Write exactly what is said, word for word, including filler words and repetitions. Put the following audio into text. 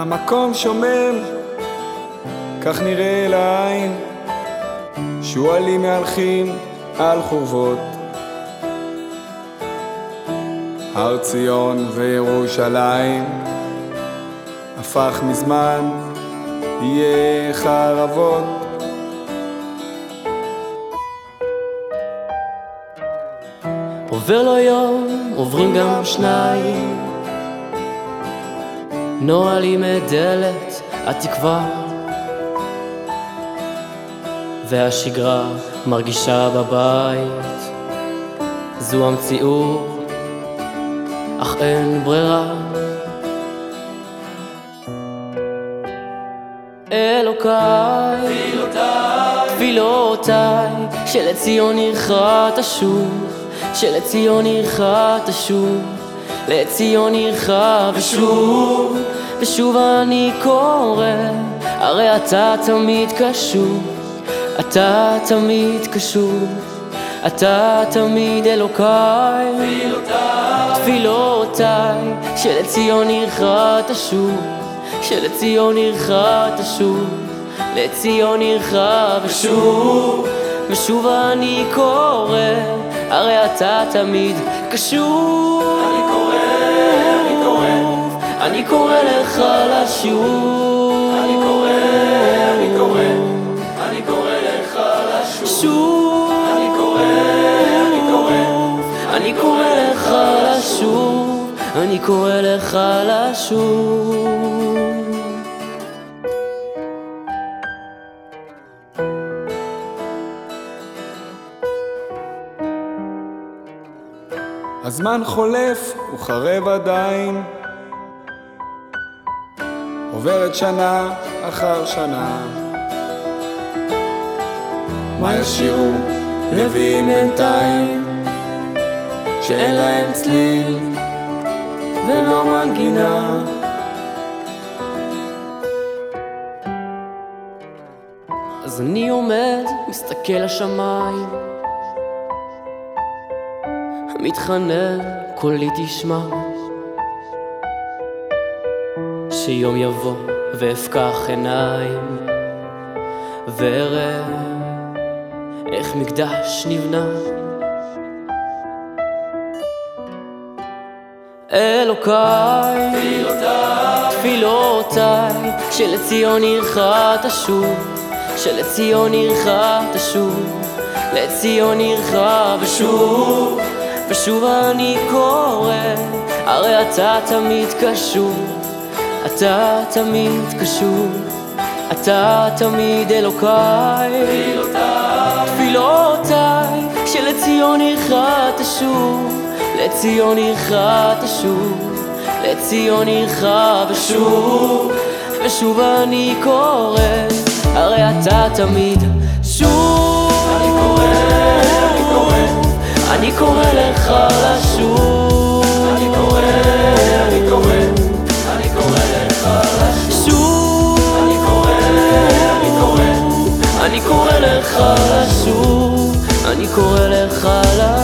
המקום שומם, כך נראה לעין, שועלים מהלכים על חורבות. הר ציון וירושלים הפך מזמן יהיה חרבות. עובר לו יום, עוברים גם שניים, נועלים את דלת התקווה, והשגרה מרגישה בבית. זו המציאות, אך אין ברירה. אלוקיי, תפילותיי, שלציון עירך תשוב, שלציון עירך תשוב, לציון עירך ושוב, ושוב אני קורא, הרי אתה תמיד קשוב, אתה תמיד קשוב, אתה תמיד אלוקיי. תפילותיי, שלציון עירך תשוב, שלציון עירך תשוב, לציון עירך ושוב, ושוב אני קורא, הרי אתה תמיד קשוב. אני קורא, אני קורא, אני קורא לך לשוב. אני קורא, אני קורא, אני קורא לך לשוב. אני קורא, אני קורא, אני קורא לך לשוב, אני קורא לך לשוב. הזמן חולף וחרב עדיין, עוברת שנה אחר שנה. מה ישירו נביאים בינתיים, שאין להם צליל ולא מנגינה? אז אני עומד, מסתכל לשמיים, מתחנן, קולי תשמע, שיום יבוא ואפקח עיניים ואראה איך מקדש נבנה. אלוקיי, תפילותיי, שלציון עירך תשוב, שלציון עירך תשוב, לציון עירך ושוב, ושוב אני קורא, הרי אתה תמיד קשוב, אתה תמיד קשוב, אתה תמיד אלוקיי. תפילותיי, שלציון עירך תשוב, לציון עירך תשוב, לציון עירך ושוב, ושוב אני קורא, הרי אתה תמיד שוב. אני קורא, אני קורא, אני קורא לך לשוב. אני קורא, אני קורא, אני קורא לך לשוב. אני קורא, אני קורא, אני קורא לך לשוב, אני קורא לך לשוב.